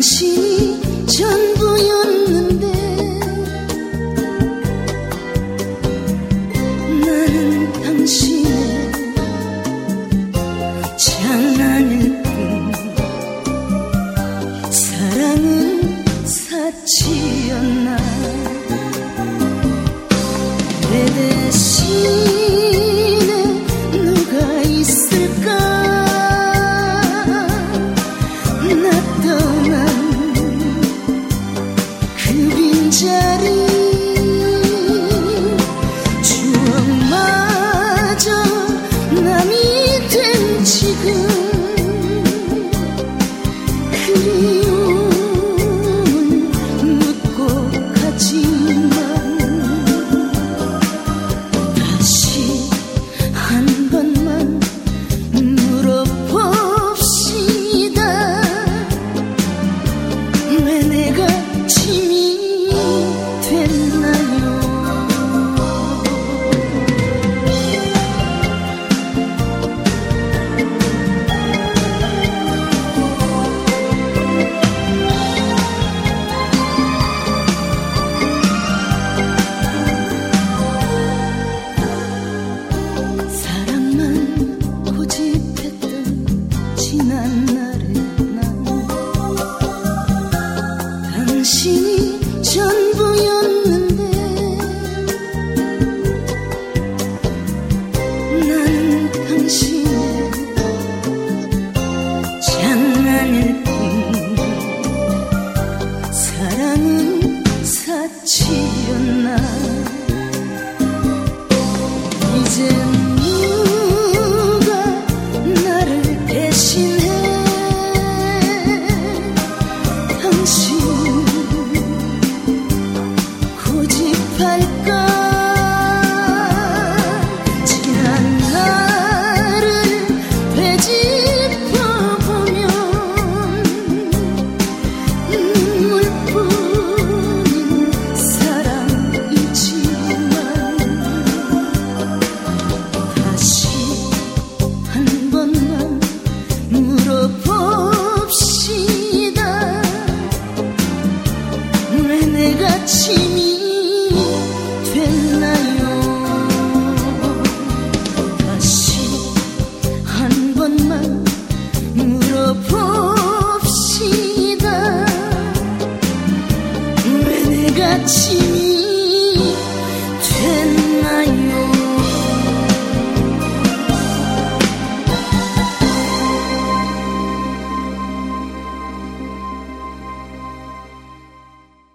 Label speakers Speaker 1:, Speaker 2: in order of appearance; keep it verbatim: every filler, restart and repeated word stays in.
Speaker 1: 당신이 전부였는데 나는 당신의 장난일 뿐 사랑은 사치였나. 내 대신에 누가 있을까. 나 떠난 그 빈자리 추억마저 남이 된 지금 그리움은 묻고 가지만 다시 한 번만 물어봅시다. 왜 내가 짐이 됐나요. 사랑만 고집했던 지난 날의 난 당신이 전부였는데 나는 당신의 장난일 뿐 사랑은 사치였나. 이제 누가 나를 대신해. 당신 고집할까. 지난 나를 되짚어보면 눈물뿐인 사랑이지만 다시 한 번만 물어봅시다. 왜 내가 짐이 됐나요. 다시 한 번만 물어봅시다. 왜 내가 짐이